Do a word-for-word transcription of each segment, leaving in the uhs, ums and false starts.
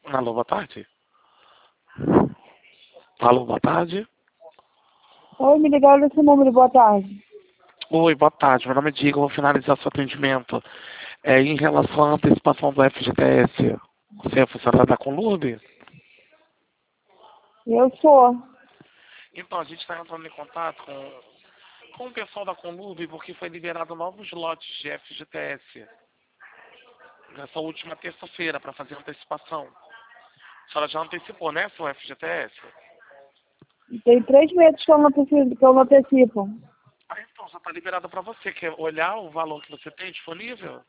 Alô, boa tarde. Alô, boa tarde. Oi, me ligaram desse número, boa tarde. Oi, boa tarde. Meu nome é Diego, vou finalizar seu atendimento. É, em relação à antecipação do F G T S, você é funcionário da Conlurb? Eu sou. Então, a gente está entrando em contato com, com o pessoal da Conlurb porque foi liberado novos lotes de F G T S nessa última terça-feira para fazer antecipação. A senhora já antecipou, né, seu F G T S? Tem três meses que eu não antecipo. Que eu não antecipo. Ah, então, já está liberado para você. Quer olhar o valor que você tem disponível?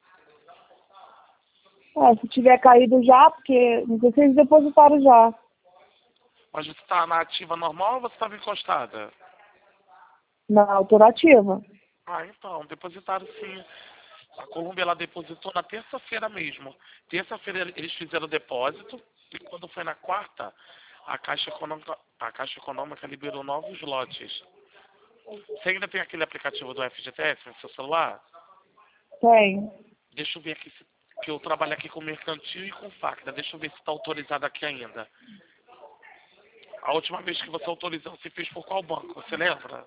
É, se tiver caído já, porque não sei se eles depositaram já. Mas você está na ativa normal ou você estava encostada? Na alterativa. Ah, então, depositaram sim. A Colômbia, ela depositou na terça-feira mesmo. Terça-feira eles fizeram o depósito e quando foi na quarta, a Caixa Econômica, a Caixa Econômica liberou novos lotes. Você ainda tem aquele aplicativo do F G T S no seu celular? Tem. Deixa eu ver aqui, se- que eu trabalho aqui com mercantil e com Facda. Deixa eu ver se está autorizado aqui ainda. A última vez que você autorizou, você fez por qual banco? Você lembra?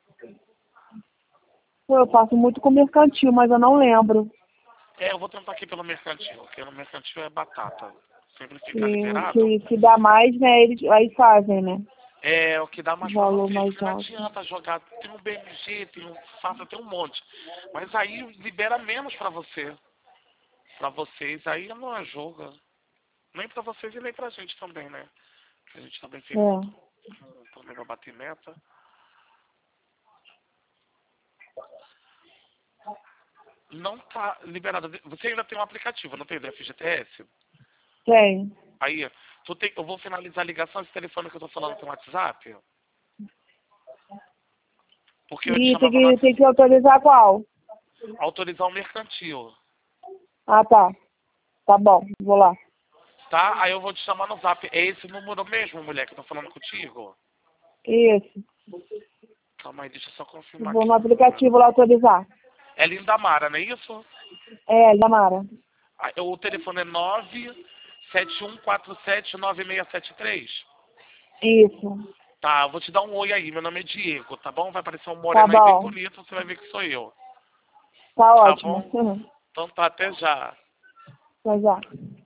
Pô, eu faço muito com mercantil, mas eu não lembro. É, eu vou tentar aqui pelo mercantil, porque no mercantil é batata. Sempre fica Que, liberado. que, que dá mais, né? Eles aí fazem, né? É o que dá mais pra Valor vocês, mais porque não alto. adianta jogar. Tem um B M G, tem um Safra, tem um monte. Mas aí libera menos pra você. Pra vocês, aí não é jogo. Nem pra vocês e nem pra gente também, né? A gente também tem um É. também pra bater meta. Não tá liberado. Você ainda tem um aplicativo, não tem do F G T S? Tem. Aí, tu tem, eu vou finalizar a ligação, esse telefone que eu tô falando tem WhatsApp. Porque eu te E tem chamava no que, tem WhatsApp. que autorizar qual? Autorizar o mercantil. Ah, tá. Tá bom, vou lá. Tá? Aí eu vou te chamar no zap. É esse número mesmo, mulher, que eu tô falando contigo? Isso. Calma aí, deixa eu só confirmar Vou aqui no o número. aplicativo lá autorizar. É Lindamara, não é isso? É, Damara. Ah, o telefone é nove sete um quatro sete nove seis sete três. Isso. Tá, eu vou te dar um oi aí. Meu nome é Diego, tá bom? Vai aparecer um Tá moreno aí bem bom. bonito, você vai ver que sou eu. Tá Tá ótimo. bom? Então tá, até já. Até já.